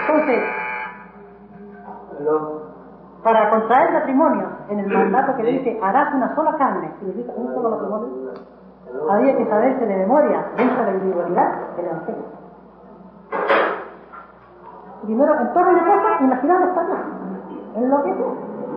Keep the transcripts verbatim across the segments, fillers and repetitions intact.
Entonces, para contraer matrimonio, en el mandato que dice, harás una sola carne, significa un solo matrimonio, había que saberse de memoria, dentro de la individualidad, el Evangelio. Primero, en todas las cosas, imaginamos también, en lo que es.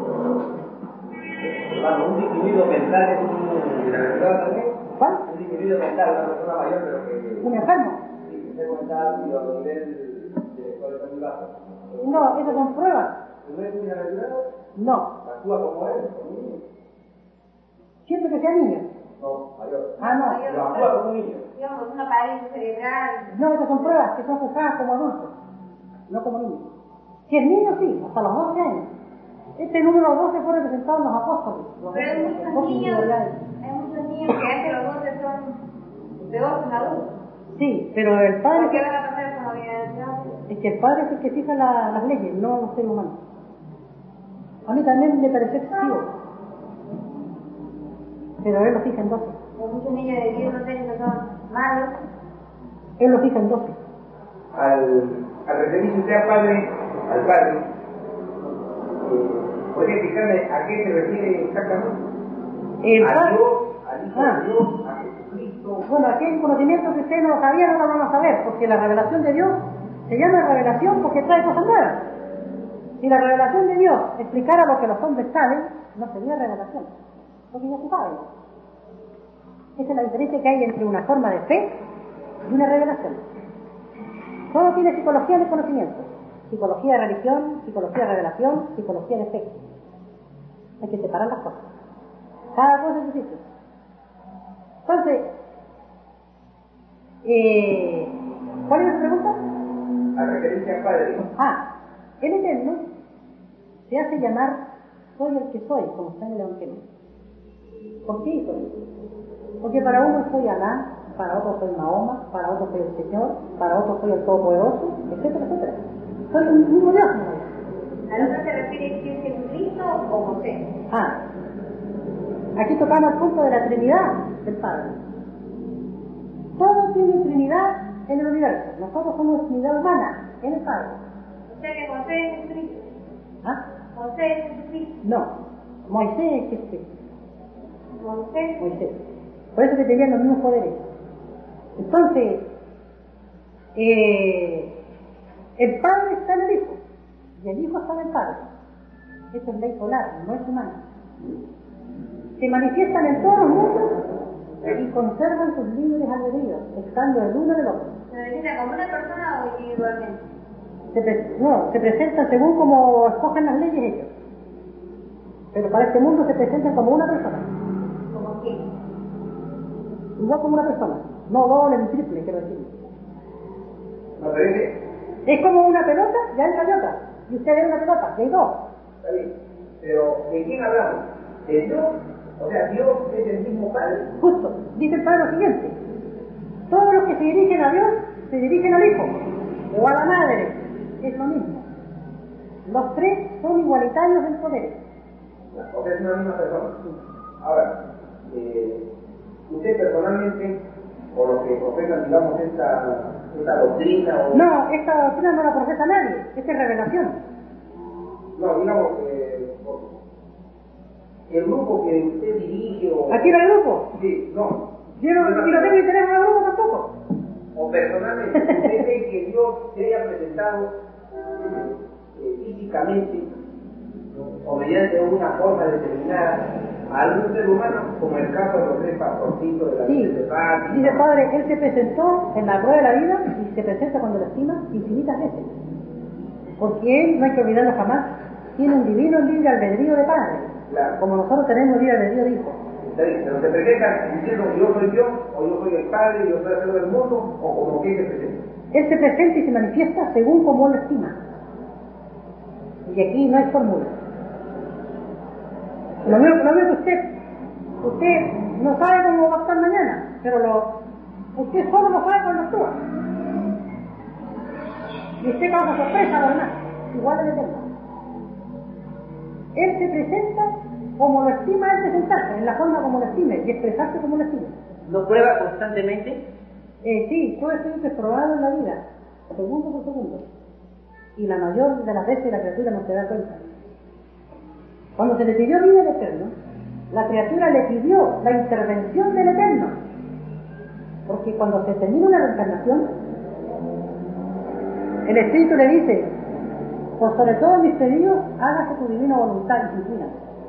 Vamos, un individuo mental es un... también. ¿Cuál? Un individuo mental, una persona mayor, pero que... ¿Un enfermo? Sí, que se mental y a nivel de muy bajo. No, esas son pruebas. ¿No es muy aventurado? No. ¿Actúa como él? Como un niño. Siempre que sea niño. No, mayor. Ah, no. Pero actúa como un niño. Digamos, una parálisis cerebral. No, esas son pruebas que son juzgadas como adultos, no como niños. Si es niño, sí, hasta los doce años. Este número doce fue representado en los apóstoles. Los Pero hay muchos doce niños, individualidades. hay muchos niños que antes los doce son peor que un adulto. Sí, pero el padre... ¿Por qué van a pasar con la vida del diablo? Es que el padre es el que fija la, las leyes, no los seres humanos. A mí también me pareció excesivo. Pero él lo fija en doce. Hay muchos niños de diez, doce años que son malos. Él lo fija en doce. Al, al referirse usted al padre, al padre, eh, ¿podría explicarme a qué se refiere exactamente? El a padre... Dios, al Hijo Ah. de Dios, a Jesucristo. Bueno, aquí hay un conocimiento que usted no sabía, no lo vamos a saber, porque la revelación de Dios se llama revelación porque trae cosas nuevas. Si la revelación de Dios explicara lo que los hombres saben, no sería revelación, porque ya se sabe. Esa es la diferencia que hay entre una forma de fe y una revelación. Todo tiene psicología de conocimiento, psicología de religión, psicología de revelación, psicología de fe. Hay que separar las cosas. Cada cosa es difícil. Entonces, eh, ¿cuál es la pregunta? Al referirse al Padre. Ah, el Eterno se hace llamar soy el que soy, como está en el Evangelio. ¿Por qué hizo eso? Porque para uno soy Alá, para otro soy Mahoma, para otro soy el Señor, para otro soy el Todopoderoso, etcétera, etcétera. Soy un mismo Dios. ¿Al otro se refiere que es Jesucristo o José? Ah, aquí tocamos el punto de la Trinidad del Padre. Todo tiene Trinidad en el universo. Nosotros somos Trinidad humana en el Padre. O sea que José es Jesucristo. ¿Ah? José es Jesucristo. No, Moisés es Jesucristo. Moisés. Moisés. Por eso que tenían los mismos poderes. Entonces, eh, el Padre está en el Hijo y el Hijo está en el Padre. Eso es ley solar, no es humana. Se manifiestan en todos los mundos y conservan sus libres albedríos, estando el uno del otro. ¿Se presenta como una persona o individualmente? Se pre- no, se presentan según como escogen las leyes ellos. Pero para este mundo se presentan como una persona. ¿Como quién? Igual como una persona. No doble ni triple, quiero decir. ¿No parece? Es como una pelota, ya hay otra. Y usted ve una pelota, y hay dos. Está bien. Pero, ¿de quién hablamos? ¿De Dios? O sea, Dios es el mismo Padre. Justo, dice el Padre lo siguiente: todos los que se dirigen a Dios se dirigen al Hijo o a la Madre, es lo mismo. Los tres son igualitarios en poder. O sea, es una misma persona. Ahora, eh, usted personalmente, o los que profesan, digamos, esta, esta doctrina o... No, esta doctrina no la profesa nadie, esta es revelación. No, digamos, eh, por- el grupo que usted dirige o... ¿Aquí no hay grupo? Sí, no. Yo no, y no tengo interés en el grupo tampoco. O personalmente, usted cree que Dios se haya presentado eh, físicamente o mediante una forma determinada a algún ser humano, como el caso de los tres pastorcitos de la Sí, Virgen de Fátima. dice el Padre, Él se presentó en la prueba de la vida y se presenta cuando lo estima infinitas veces. Porque Él, no hay que olvidarlo jamás, tiene un divino libre albedrío de Padre, Claro. como nosotros tenemos libre albedrío de Hijo. Está bien, pero se presenta diciendo yo soy Dios, o yo soy el Padre, yo soy el Señor del mundo, o como que se presenta. Él se presenta y se manifiesta según como Él lo estima. Y aquí no hay fórmula. Lo mismo, lo mismo que usted, usted no sabe cómo va a estar mañana, pero lo, usted solo lo sabe cuando actúa. Y usted causa sorpresa a los demás, igual el Eterno. Él se presenta como lo estima Él presentarse, en la forma como lo estime, y expresarse como lo estime. ¿No prueba constantemente? Eh, sí, todo esto es probado en la vida, segundo por segundo. y la mayor de las veces la criatura no se da cuenta. Cuando se le pidió vida al Eterno, la criatura le pidió la intervención del Eterno, porque cuando se termina una reencarnación, el Espíritu le dice: por sobre todo mis pedidos, hágase tu divina voluntad y cumplida.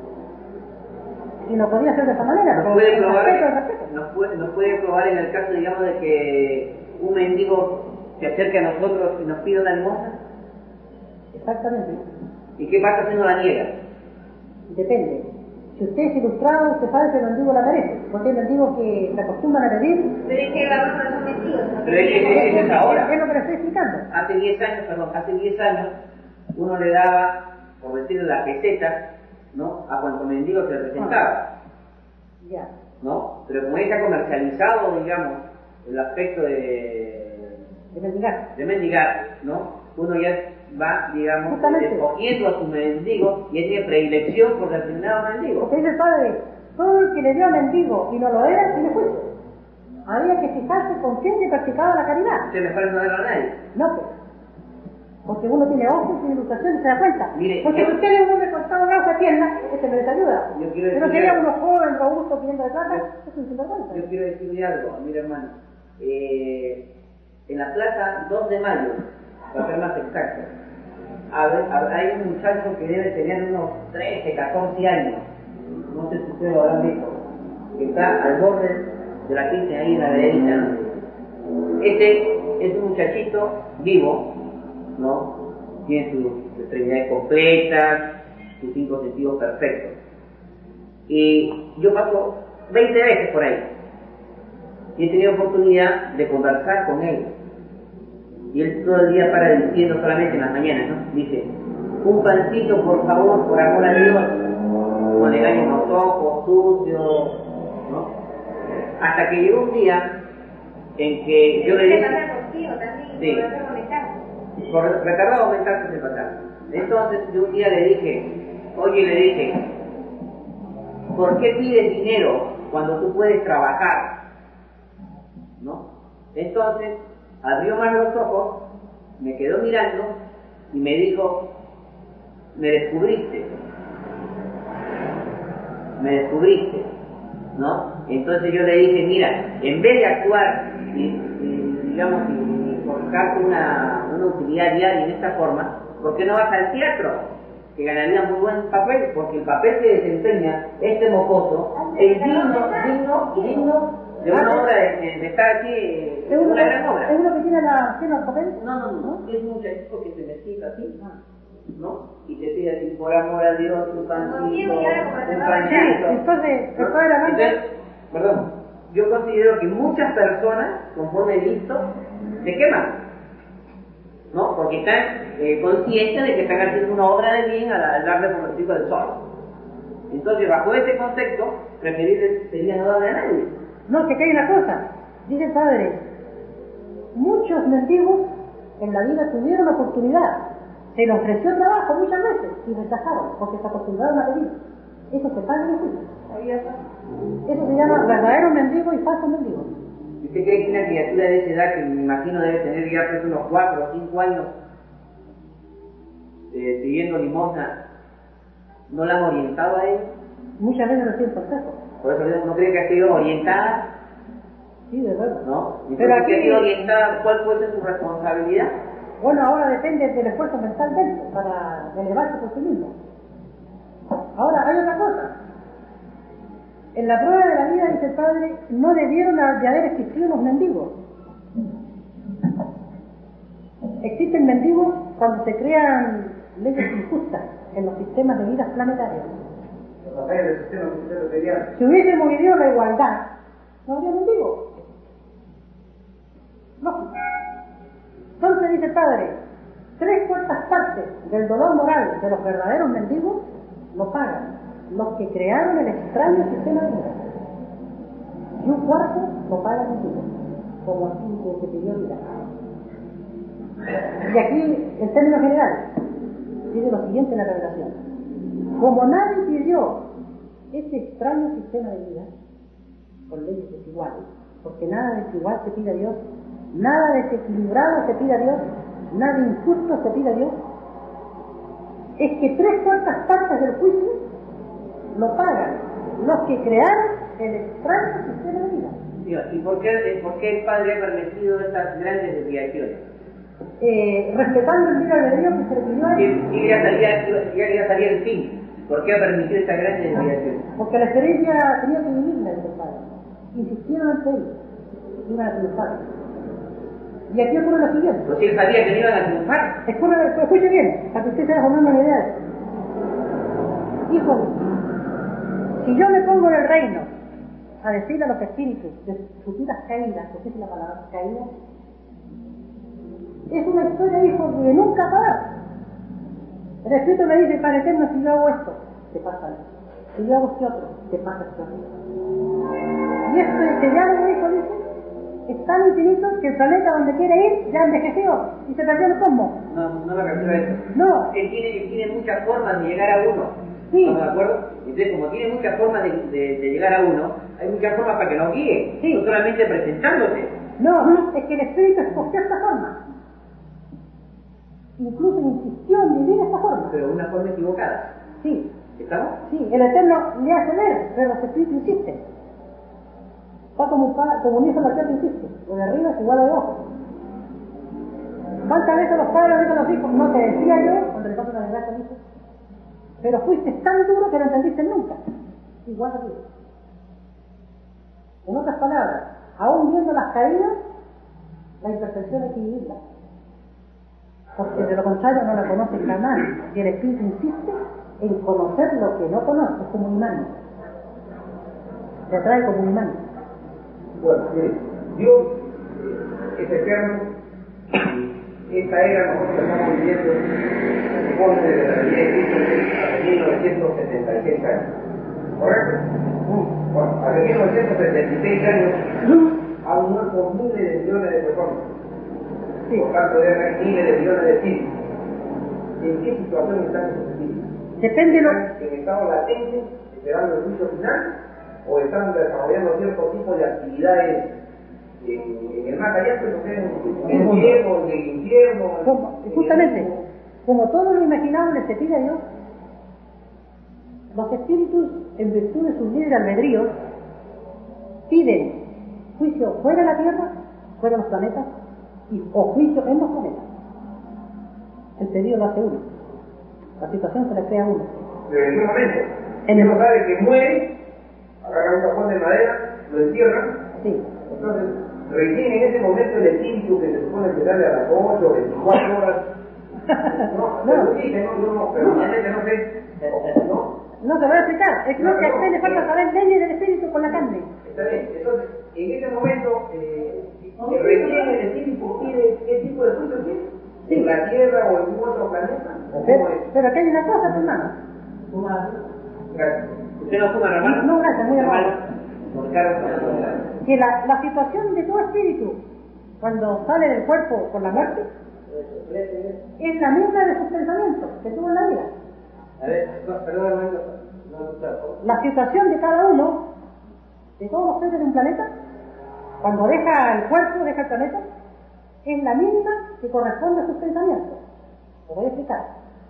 Y no podía ser de esa manera. Nos puede, probar, nos, puede, nos puede probar en el caso, digamos, de que un mendigo se acerque a nosotros y nos pida una limosna. Exactamente. ¿Y qué pasa si no la niega? Depende. Si usted es ilustrado, usted sabe que el mendigo la merece, porque hay mendigos que se acostumbran a pedir. Pero es que vamos a los mendigos. Pero es que es, es ahora. Es lo que le estoy explicando. Hace diez años, perdón, hace diez años, uno le daba, por decirle, la peseta, ¿no?, a cuanto mendigo se le presentaba. Ya. ¿No? Pero como está comercializado, digamos, el aspecto de... De mendigar. De mendigar, ¿no? Uno ya va, digamos, Justamente. escogiendo a su mendigo y tiene predilección por determinado mendigo. Porque dice el Padre, todo el que le dio a mendigo y no lo era, tiene juicio. Había que fijarse con quién se practicaba la caridad. Se mejor no darlo a nadie. No, pues. Porque uno tiene ojos, tiene ilustración y se da cuenta. Mire, porque yo... si usted es un hombre cortado de ojos a pierna, este merece ayuda. Yo quiero Pero decirle... sería uno joven, robusto, pidiendo de plata, es un sinvergüenza. Yo quiero decirle algo, mire hermano. Eh, en la plaza dos de mayo, para ser más exacto, hay un muchacho que debe tener unos trece, catorce años, no sé si ustedes lo habrán visto, que está al borde de la quince ahí en la vereda, ¿no? Este es un muchachito vivo, ¿no? Tiene sus extremidades completas, sus cinco sentidos perfectos. Y yo paso veinte veces por ahí y he tenido oportunidad de conversar con él. Y él todo el día para diciendo, solamente en las mañanas, ¿no? Dice: un pancito, por favor, por amor a Dios. Con el año en los ojos, sucios, ¿no? Hasta que llegó un día en que yo le dije... Sí. Por retardado mental se pasa. Entonces yo un día le dije, oye, le dije, ¿por qué pides dinero cuando tú puedes trabajar? ¿No? Entonces abrió más los ojos, me quedó mirando y me dijo: me descubriste, me descubriste, ¿no? Entonces yo le dije: mira, en vez de actuar y, y digamos, y, y colocarte una, una utilidad diaria en esta forma, ¿por qué no vas al teatro? Que ganaría muy buen papel, porque el papel que desempeña este mocoso es digno, digno, digno de una obra de, de, de estar aquí, de una uno, gran obra. ¿Es uno que tiene la tiene el papel? No, no, no, es un muchachito que se necesita así, ¿no? Y te pide así, por amor a Dios, un pancito, un pancito. Entonces, se fue de la mano. Entonces, perdón, yo considero que muchas personas, conforme he visto, se queman, ¿no? Porque están eh, conscientes de que están haciendo una obra de bien al, al darle por el pico del sol. Entonces, bajo ese concepto, preferible sería no darle a nadie. No, que hay una cosa, dice el Padre, muchos mendigos en la vida tuvieron oportunidad, se les ofreció trabajo muchas veces y rechazaron porque se acostumbraron a pedir. Eso se paga en el juicio. Eso se llama verdadero mendigo y falso mendigo. ¿Usted cree que una criatura de esa edad, que me imagino debe tener ya pues unos cuatro o cinco años eh, pidiendo limosna, no la han orientado a él? Muchas veces reciben consejo. Por eso no cree que ha sido orientada. Sí, de verdad. ¿No? Entonces, pero aquí, ¿qué ha sido orientada? ¿Cuál puede ser su responsabilidad? Bueno, ahora depende del esfuerzo mental de él para elevarse por sí mismo. Ahora, hay otra cosa. En la prueba de la vida, dice el Padre, no debieron de haber existido los mendigos. Existen mendigos cuando se crean leyes injustas en los sistemas de vida planetarios. Si hubiésemos vivido la igualdad, no habría mendigos. Lógico. Entonces, dice el Padre, tres cuartas partes del dolor moral de los verdaderos mendigos lo pagan los que crearon el extraño sistema de vida. Y un cuarto lo paga el mendigo, como así que se pidió vida. Y aquí, el término general, dice lo siguiente en la revelación. Como nadie pidió ese extraño sistema de vida, con leyes desiguales, porque nada desigual se pide a Dios, nada desequilibrado se pide a Dios, nada injusto se pide a Dios, es que tres cuartas partes del juicio lo pagan los que crearon el extraño sistema de vida. Dios, ¿y por qué, por qué el Padre ha permitido estas grandes desviaciones? Eh, respetando el libre albedrío que se le pidió a él. Y ya salía, ya, ya salía el fin. ¿Por qué ha permitido estas grandes desviaciones? Porque la experiencia tenía que vivirla, dice el Padre. Insistieron ante él, iban a triunfar. Y aquí ocurre lo siguiente. Pues si él sabía que no iban a triunfar. Escuche, escuche bien, para que usted se vaya formando una idea. Híjole, si yo me pongo en el reino a decirle a los espíritus de futuras caídas, porque es la palabra caída, es una historia, hijo, de nunca acabar. El espíritu me dice, Padre Eterno, si yo hago esto, te pasa esto. Si yo hago este otro, te pasa esto otro. Y esto, este diálogo, hijo, dice, es tan infinito que el planeta donde quiere ir ya envejeció y se perdió el cosmos. No, no me refiero a eso. No. Él tiene, él tiene muchas formas de llegar a uno. Sí. ¿Estamos de acuerdo? Entonces, como tiene muchas formas de, de, de llegar a uno, hay muchas formas para que nos guíe. Sí. No solamente presentándose. No, es que el espíritu escogió esta forma. Incluso insistió en vivir esta forma. Pero una forma equivocada. Sí. ¿Estamos? Sí, el Eterno le hace ver, pero los espíritus insisten. Va como un, pa, como un hijo en la tierra insiste. Lo de arriba es igual a de abajo. ¿Cuántas veces los padres dicen a los hijos? No te decía yo, cuando le pasa la desgracia al hijo, pero fuiste tan duro que no entendiste nunca. Igual a Dios. En otras palabras, aún viendo las caídas, la imperfección hay que vivirla. Porque de lo contrario no la conoce jamás. Y el espíritu insiste en conocer lo que no conoce, es como un imán. Le atrae como un imán. Bueno, mire, Dios es eterno y esta era nosotros estamos viviendo se supone desde la venida de Cristo hasta mil novecientos setenta y seis años. ¿Correcto? Bueno, hasta mil novecientos setenta y seis años han muerto miles de millones de personas. Sí. Por tanto, deben haber miles de millones de espíritus. ¿En qué situación están esos espíritus? Depende de lo... ¿Están en estado latente, esperando el juicio final? ¿O están desarrollando cierto tipo de actividades en, en el más allá, pero no sé, en el cielo, en el infierno? Como, justamente, como todo lo imaginable se pide a Dios, los espíritus, en virtud de su libre albedrío, piden juicio fuera de la Tierra, fuera de los planetas, y, o juicio en los planetas. El pedido lo hace uno. La situación se la crea uno. Pero en qué momento, En uno el... sabe que muere, agarra un cajón de madera, lo entierran. Sí. Entonces, recién en ese momento el espíritu que se supone que sale a las ocho o veinticuatro horas. No, no, no, sí, no, yo no, pero realmente no sé. No, No te voy a explicar. Es lo que a usted le falta saber leyes del espíritu con la carne. está bien. Entonces, en ese momento, eh, recién el espíritu pide qué tipo de juicio quiere. Sí. ¿En la Tierra o en algún otro planeta? ¿O Pero, cómo es? pero aquí hay una cosa, hermano. Gracias. ¿Usted no fuma, hermano? No, gracias, muy amable. Por cargo. Que la, la situación de todo espíritu, cuando sale del cuerpo con la muerte, es la misma de sus pensamientos que tuvo en la vida. A ver, no, perdón, hermano. No, no, La situación de cada uno, de todos los seres de un planeta, cuando deja el cuerpo, deja el planeta, es la misma que corresponde a sus pensamientos. Lo voy a explicar.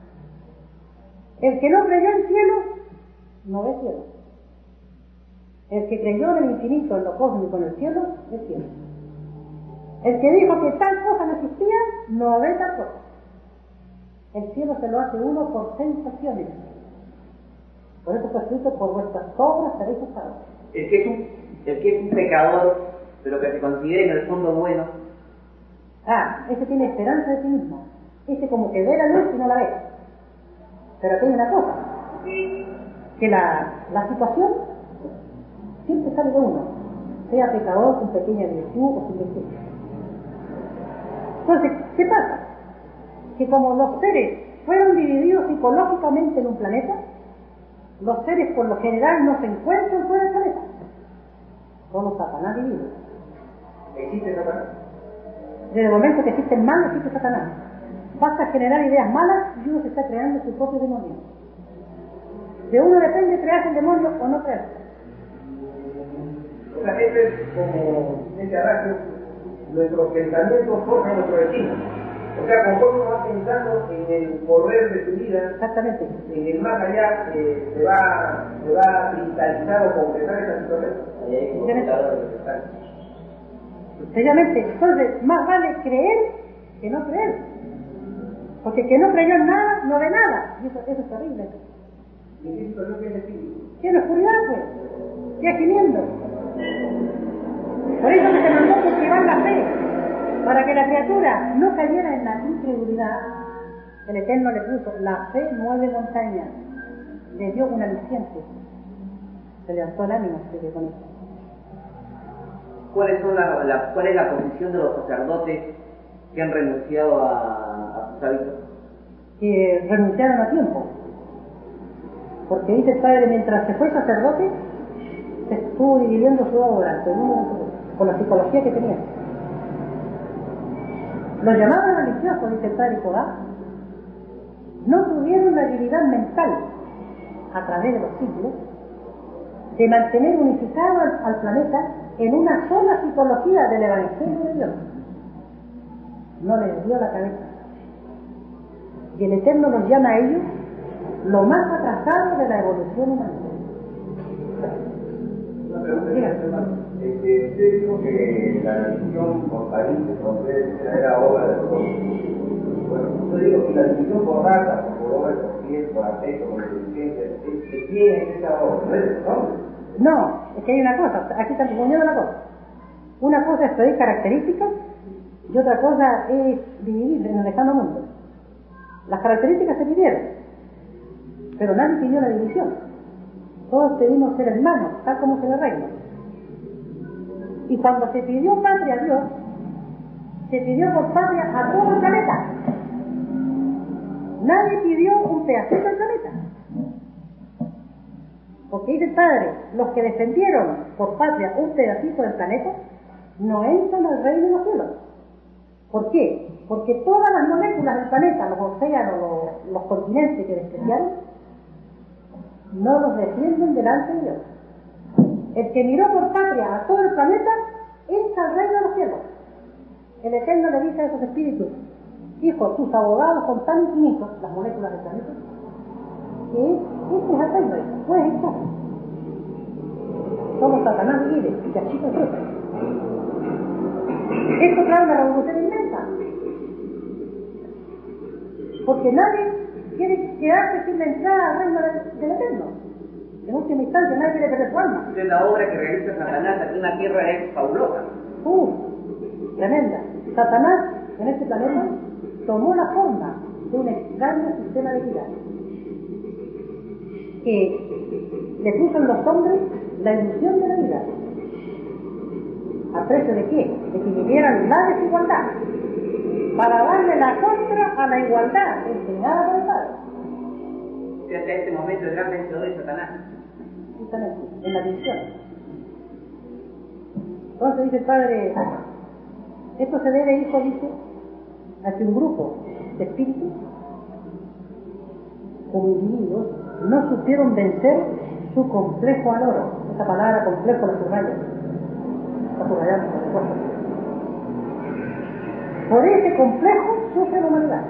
El que no creyó en cielo, no ve cielo. El que creyó en el infinito, en lo cósmico, en el cielo, ve cielo. El que dijo que tal cosa no existía, no ve tal cosa. El cielo se lo hace uno por sensaciones. Por eso está escrito, por vuestras obras seréis juzgados. El que es un, el que es un pecador, pero que se considere en el fondo bueno. Ah, ese tiene esperanza de sí mismo. Ese como que ve la luz y no la ve. Pero aquí hay una cosa, que la, la situación siempre sale de uno, sea pecador con pequeña virtud o sin virtud. Entonces, ¿qué pasa? Que como los seres fueron divididos psicológicamente en un planeta, los seres por lo general no se encuentran fuera del planeta. Solo Satanás divino. ¿Existe Satanás? Desde el momento que existe el mal, existe Satanás. Basta generar ideas malas y uno se está creando su propio demonio. De uno depende crearse el demonio o no crearse. La gente, como dice Horacio, nuestros pensamientos forjan nuestro destino. O sea, conforme uno va pensando en el correr de su vida, Exactamente. en el más allá, eh, se va se va a cristalizar o concretar esa situación. Sencillamente, entonces, más vale creer que no creer. Porque el que no creyó en nada, no ve nada. Y eso, eso es terrible. ¿Y qué situación que es el espíritu? Tiene oscuridad, pues. Sigue gimiendo. Por eso que se mandó cultivar la fe. Para que la criatura no cayera en la incredulidad, el Eterno le puso: la fe mueve montañas. Le dio un aliciente. Se levantó el ánimo de con eso. ¿Cuáles son la, la, ¿Cuál es la posición de los sacerdotes que han renunciado a, a sus hábitos? Que renunciaron a tiempo. Porque dice el Padre, mientras se fue sacerdote, se estuvo dividiendo su obra con la psicología que tenía. Los llamaban religiosos, dice el Padre Jodá, no tuvieron la habilidad mental, a través de los siglos, de mantener unificado al, al planeta en una sola psicología del Evangelio de Dios. No les dio la cabeza. Y el Eterno nos llama a ellos lo más atrasado de la evolución humana. Una pregunta, hermano. Este, usted dijo que la religión por país era obra de los hombres. Bueno, yo digo que la religión por raza, por obra de los pies, por afecto, por inteligencia, ¿de quién es esa obra? ¿No es de los hombres? No, es que hay una cosa, aquí está confundiendo una cosa. Una cosa es pedir características y otra cosa es dividir en el lejano mundo. Las características se pidieron, pero nadie pidió la división. Todos pedimos ser hermanos, tal como se le reina. Y cuando se pidió patria a Dios, se pidió por patria a todo el planeta. Nadie pidió un pedacito del planeta. Porque dice el Padre, los que defendieron por patria un pedacito del planeta, no entran al reino de los cielos. ¿Por qué? Porque todas las moléculas del planeta, los océanos, los, los continentes que despreciaron, no los defienden delante de Dios. El que miró por patria a todo el planeta, entra al reino de los cielos. El Eterno le dice a esos espíritus: hijo, tus abogados son tan infinitos, las moléculas del planeta, que este es el reino, puedes estar. Solo Satanás divide, y así se trata. Esto trae una revolución inmensa. Porque nadie quiere quedarse sin la entrada al reino del, del Eterno. En última instancia, nadie quiere perder su alma. Entonces, la obra que realiza Satanás aquí en la tierra es fabulosa. Uh, tremenda. Satanás, en este planeta, tomó la forma de un extraño sistema de vida que le puso en los hombres la ilusión de la vida. ¿A precio de qué? De que vivieran la desigualdad, para darle la contra a la igualdad enseñada por el Padre. Y hasta este momento el gran vencedor es Satanás. Justamente, en la división. Entonces dice el Padre, esto se debe, hijo, dice, a que un grupo de espíritus, como individuos, no supieron vencer su complejo al oro. Esa palabra complejo la subraya. Está subrayada, por supuesto. Por ese complejo sufre la humanidad.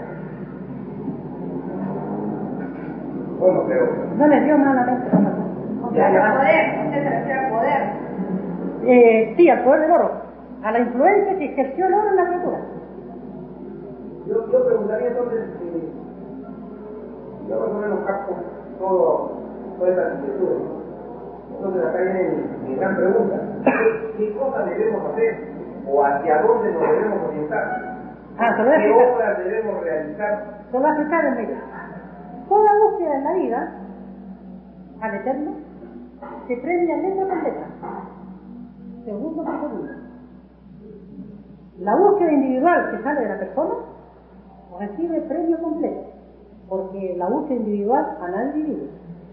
Bueno, pero... No les dio malamente la mano. O sea, el poder, usted se refiere al poder. Eh, sí, al poder del oro. A la influencia que ejerció el oro en la criatura. Yo, yo preguntaría entonces, eh, yo más o menos capto todo, toda esta arquitectura. Entonces acá viene mi, mi gran pregunta. ¿Qué, ¿Qué cosas debemos hacer? ¿O hacia dónde nos debemos orientar? Ah, se lo voy a ¿Qué explicar. obras debemos realizar? Se lo voy a explicar en medio. Toda búsqueda en la vida, al Eterno, se premia letra por letra, segundo por segundo. La búsqueda individual que sale de la persona recibe premio completo, porque la búsqueda individual a nadie divide.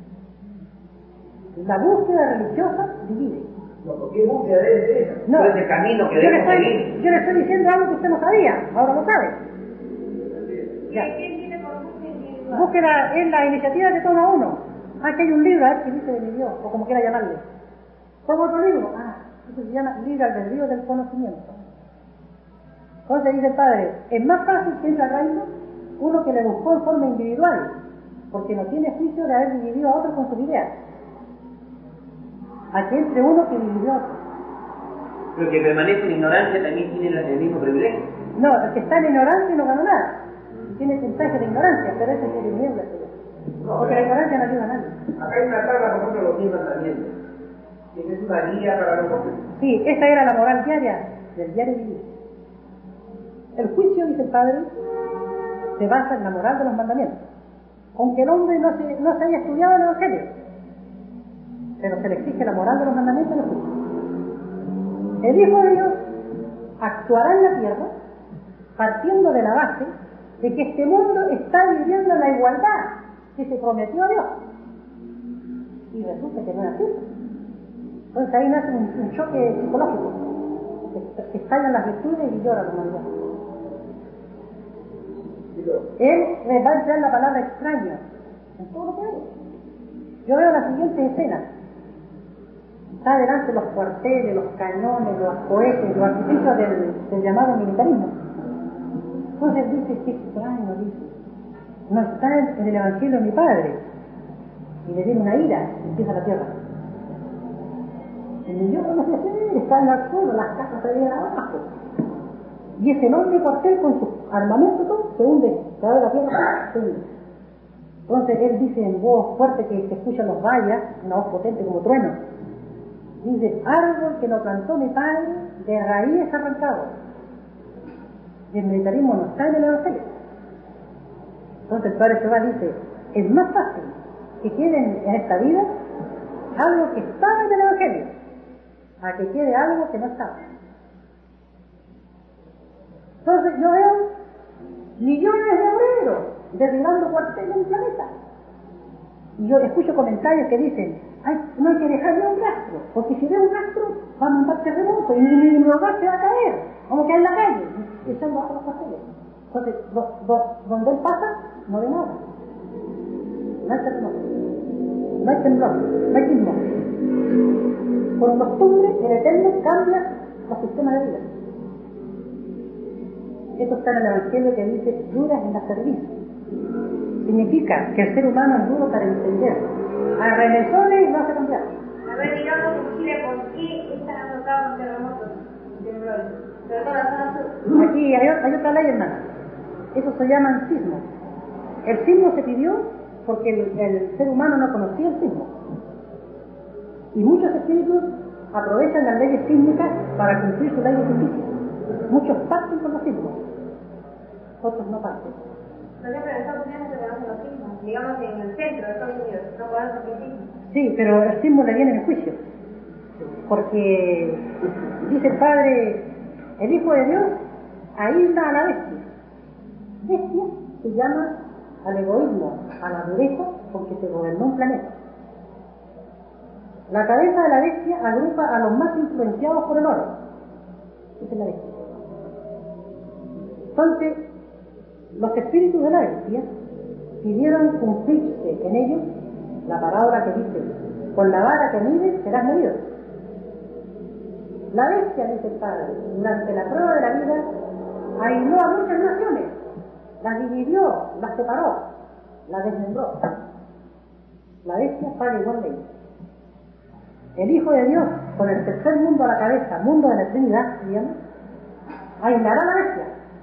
La búsqueda religiosa divide. No, ¿por qué búsqueda debe ser esa? No, ¿Cuál es el camino que yo le debemos estoy, seguir? yo le estoy diciendo algo que usted no sabía, ahora lo sabe. Ya. ¿Quién tiene por búsqueda individual? Búsqueda es la iniciativa que toma uno. Ah, que hay un libro, a ver qué dice de mi Dios, o como quiera llamarle. Toma otro libro, ah, eso se llama libre albedrío del conocimiento. Entonces dice el padre, es más fácil que entre al reino uno que le buscó en forma individual, porque no tiene juicio de haber dividido a otro con sus ideas. Aquí entre uno que dividió a otro. Pero que permanece en ignorancia también tiene el mismo privilegio. No, el que está en ignorancia no gana nada. Tiene mensaje de ignorancia, pero ese tiene niebla. No, porque la ignorancia no ayuda a nadie. Acá hay una tabla, por ejemplo, los diez mandamientos. Que es una guía para nosotros. Sí, esa era la moral diaria del diario vivir. El juicio, dice el padre, se basa en la moral de los mandamientos. Aunque el hombre no se, no se haya estudiado el Evangelio, pero se le exige la moral de los mandamientos en el juicio. El Hijo de Dios actuará en la tierra partiendo de la base de que este mundo está viviendo en la igualdad que se prometió a Dios. Y resulta que no es así. Entonces ahí nace un, un choque psicológico, que, que estallan las virtudes y llora la humanidad. Él les va a entrar la palabra extraño en todo lo que ve. Yo veo la siguiente escena. Está delante los cuarteles, los cañones, los cohetes, los artificios del, del llamado militarismo. Entonces dice, qué extraño, dice. No está en, en el Evangelio de mi padre. Y le viene una ira, y empieza la tierra. Y yo no sé hacer, está en el suelo, las casas se vienen abajo. Y ese enorme cuartel con su armamento todo se hunde, se abre la tierra, se hunde. Entonces él dice en voz fuerte que se escuchan los vallas, una voz potente como trueno. Dice, árbol que no plantó mi padre, de raíz arrancado. Y el militarismo no está en el Evangelio. Entonces el Padre Jehová dice, es más fácil que quede en esta vida algo que estaba en el Evangelio, a que quede algo que no estaba. Entonces yo veo millones de obreros derribando cuarteles en el planeta. Y yo escucho comentarios que dicen, ay, no hay que dejar ya un rastro, porque si ve un rastro va a montar terremoto y mi hogar se va a caer, vamos a caer en la calle, y están bajo los cuarteles. Entonces, do, do, donde él pasa, no ve nada. No hay terremoto, no hay temblor, no hay sismo. Por costumbre, el Eterno cambia los sistemas de vida. Esto está en el Evangelio que dice, duras en la servicio. Significa que el ser humano es duro para entender. A remesones y no hace cambiar. A ver, digamos en Chile, ¿por qué están anotados los terremotos y temblores? Sobre todo la zona sur. Aquí hay, hay otra ley, hermano. Eso se llaman sismos. El sismo se pidió porque el, el ser humano no conocía el sismo. Y muchos espíritus aprovechan las leyes sísmicas para cumplir su ley de justicia. Muchos parten con los sismos, otros no parten. Por ejemplo, en Estados Unidos se conocen los sismos, digamos en el centro de Estados Unidos, no conocen qué sismo. Sí, pero el sismo le viene en el juicio. Porque, dice el Padre, el Hijo de Dios aísla a la bestia. Bestia se llama al egoísmo, a la dureza, porque se gobernó un planeta. La cabeza de la bestia agrupa a los más influenciados por el oro. Esa es la bestia. Entonces, los espíritus de la bestia pidieron cumplirse en ellos la palabra que dice, con la vara que mides serás medido. La bestia, dice el Padre, durante la prueba de la vida, aisló a muchas naciones, las dividió, las separó, las desmembró. La bestia paga igual de ellos. El Hijo de Dios, con el tercer mundo a la cabeza, mundo de la Trinidad, digamos, aislará a la bestia.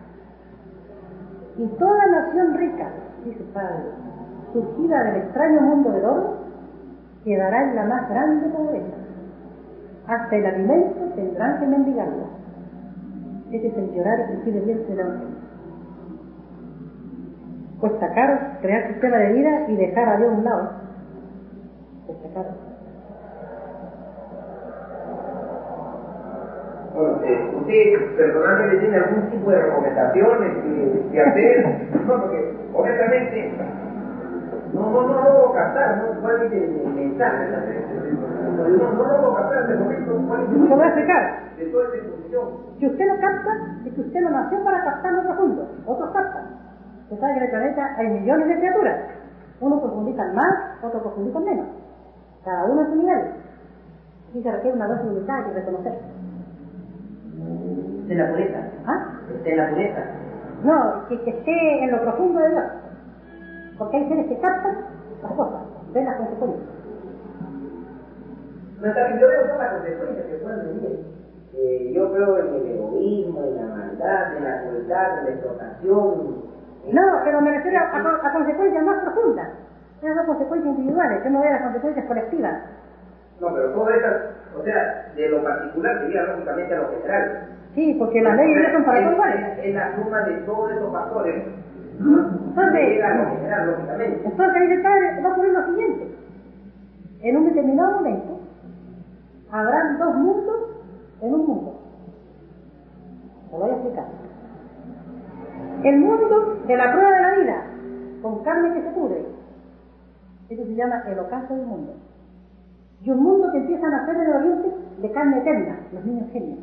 Y toda nación rica, dice el Padre, surgida del extraño mundo del oro, quedará en la más grande pobreza. Hasta el alimento tendrán que mendigarlo. Ese es el llorar y sentir el vientre del Evangelio. Cuesta caro crear sistema de vida y dejar a Dios a un lado. Cuesta caro. Bueno, eh, ¿usted personalmente tiene algún tipo de recomendaciones que, que hacer? No, porque honestamente no, no, no logro captar, ¿no? ¿Cuál es el mensaje? No, no, no logro captar de momento cuál es el Se lo voy a explicar. de toda esta exposición. Si usted lo capta, es que usted no nació para captar lo profundo. Otros captan. Usted sabe que en el planeta hay millones de criaturas. Unos profundizan más, otros profundizan menos. Cada uno en su nivel. Aquí se requiere una dosis de humildad y reconocer. De la pureza. ¿Ah? esté en la pureza. No, que, que esté en lo profundo de Dios. Porque hay seres que captan las cosas, ven las consecuencias. No, también yo veo todas las consecuencias que pueden venir. Eh, yo creo en el egoísmo, en la maldad, en la crueldad, en la explotación. No, pero me refiero a, a, a consecuencias más profundas. Esas son consecuencias individuales, yo no veo las consecuencias colectivas. No, pero todas esas, o sea, de lo particular sería lógicamente a lo general. Sí, porque las leyes no son para todos iguales. Es, es la suma de todos esos factores. Entonces, llega a lo general, lógicamente. entonces ahí el Padre va a poner lo siguiente. En un determinado momento, habrán dos mundos en un mundo. Lo voy a explicar. El mundo de la prueba de la vida, con carne que se pudre. Eso se llama el ocaso del mundo. Y un mundo que empieza a nacer en el oriente de carne eterna, los niños genios.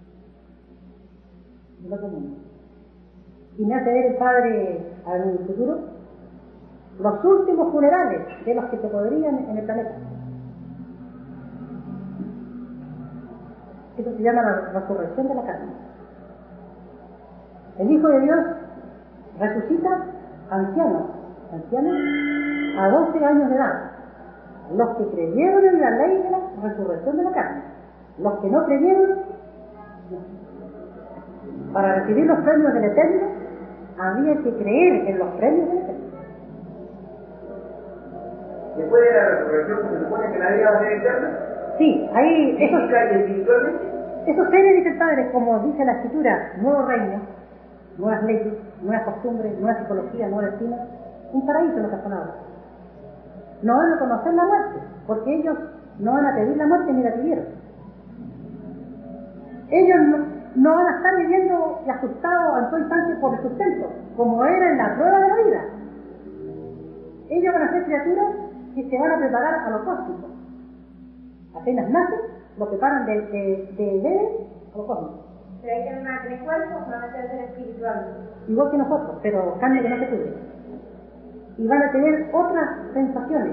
El otro mundo. Y me hace ver el Padre en el futuro los últimos funerales de los que se podrían en el planeta. Eso se llama la resurrección de la carne. El Hijo de Dios resucita ancianos, ancianos a doce años de edad. Los que creyeron en la ley de la resurrección de la carne. Los que no creyeron, no. Para recibir los premios del Eterno, había que creer en los premios del Eterno. Después de la resurrección, ¿se supone que la vida va a ser eterna? Sí, ahí esos, ¿Física y espiritualmente? esos seres, dice el Padre, como dice la Escritura, nuevos reinos, nuevas leyes, nuevas costumbres, nueva psicología, nueva destino, un paraíso en otras palabras. No van a conocer la muerte, porque ellos no van a pedir la muerte ni la pidieron. Ellos no, no van a estar viviendo y asustados en todo instante por el sustento, como era en la prueba de la vida. Ellos van a ser criaturas que se van a preparar a lo cósmico. Apenas nacen, lo preparan de, de, de bebé a lo cósmico. Pero hay que no van a tener cuerpo, no van a ser espirituales. Igual que nosotros, pero cambio que no se cubre. Y van a tener otras sensaciones,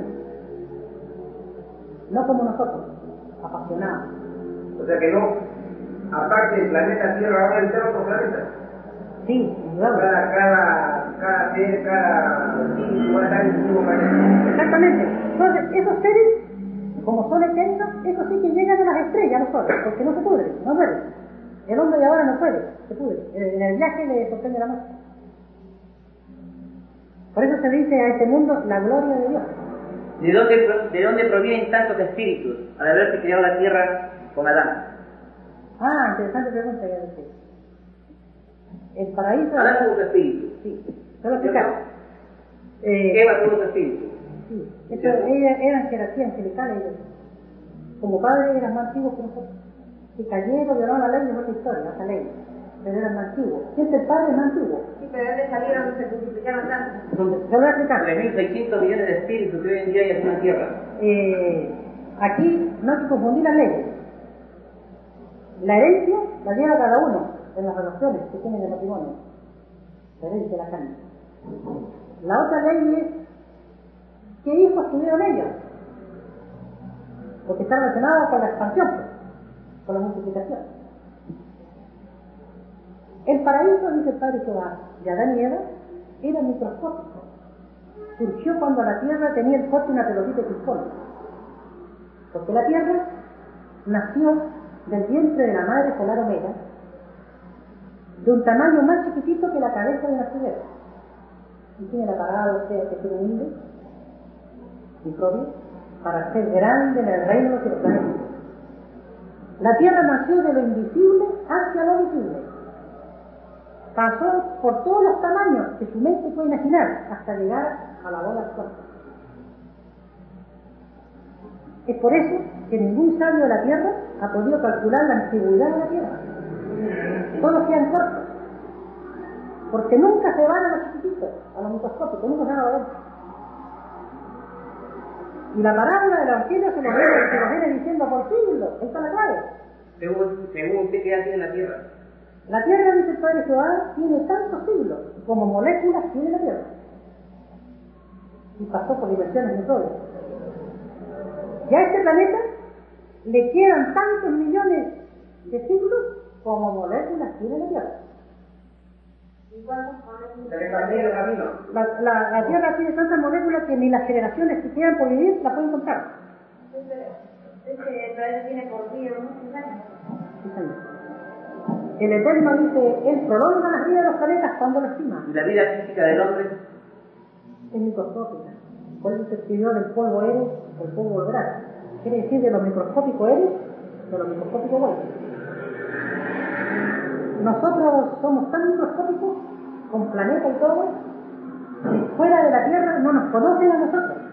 no como nosotros, apasionados. O sea que no, aparte del planeta Tierra, ahora el otro planeta. Sí, claro. Cada, cada, cada ser, cada espíritu va a estar en su mismo planeta. Exactamente. Entonces, esos seres, como son eternos, esos sí que llegan a las estrellas, los soles, porque no se pudren, no mueren. El hombre de ahora no puede, se pudre. En el viaje le sorprende la muerte. Por eso se dice a este mundo la gloria de Dios. ¿De dónde, de dónde provienen tantos espíritus al haberse creado la tierra con Adán? Ah, interesante pregunta, ya decía. El paraíso... Adán tuvo su espíritu. Sí, se lo explicar. Eh, Eva tuvo su espíritu. sí, eso, ellas eran jerarquías angelicales. Ellos. Como padres eran más antiguos que nosotros. Si cayeron, violaron la ley, es otra historia, esa ley. Pero eran más antiguos. Siempre el padre es más antiguo. Sí, pero ¿de dónde salieron y se multiplicaron tanto? Donde, se lo voy a explicar. tres mil seiscientos millones de espíritus que hoy en día hay en la tierra. Eh, aquí no hay que confundir las leyes. La herencia la lleva cada uno en las relaciones que tienen de matrimonio. La herencia de la carne. La otra ley es qué hijos tuvieron ellos. Porque está relacionada con la expansión, con la multiplicación. El paraíso, dice el Padre Jehová, de Adán y Eva, era microscópico. Surgió cuando la tierra tenía el porte de una pelotita de ping-pong. Porque la tierra nació del vientre de la madre solar Omega, de un tamaño más chiquitito que la cabeza de una ciudad. Y tiene el apagado, o sea, que tiene un índice, microbio, para ser grande en el reino de los planetas. La tierra nació de lo invisible hacia lo visible. Pasó por todos los tamaños que su mente puede imaginar hasta llegar a la bola actual. Es por eso que ningún sabio de la Tierra ha podido calcular la antigüedad de la Tierra. Todos quedan cortos. Porque nunca se van a los chiquititos, a los microscópicos, nunca se van a ver. Y la parábola del Evangelio se nos viene, se nos viene diciendo por siglos. Ahí está la clave. Según, según usted, ¿qué hace en la tierra? La Tierra, dice el Padre Jehová, tiene tantos siglos como moléculas tiene la Tierra. Y pasó por dimensiones notorias. Y a este planeta le quedan tantos millones de siglos como moléculas tiene la Tierra. ¿Y cuántos moléculas? Se le medio camino. La, la, la Tierra tiene tantas moléculas que ni las generaciones que quieran por vivir las pueden contar. Este planeta tiene por vida muchos años. Sí, señor. El Eterno dice, Él prolonga la vida de los planetas cuando lo estima. ¿Y la vida física del hombre? Es microscópica. Por eso se escribió del polvo eres, del polvo volverás. Quiere decir de lo microscópico eres, de lo microscópico vuelves. Nosotros somos tan microscópicos, con planeta y todo, que fuera de la Tierra no nos conocen a nosotros.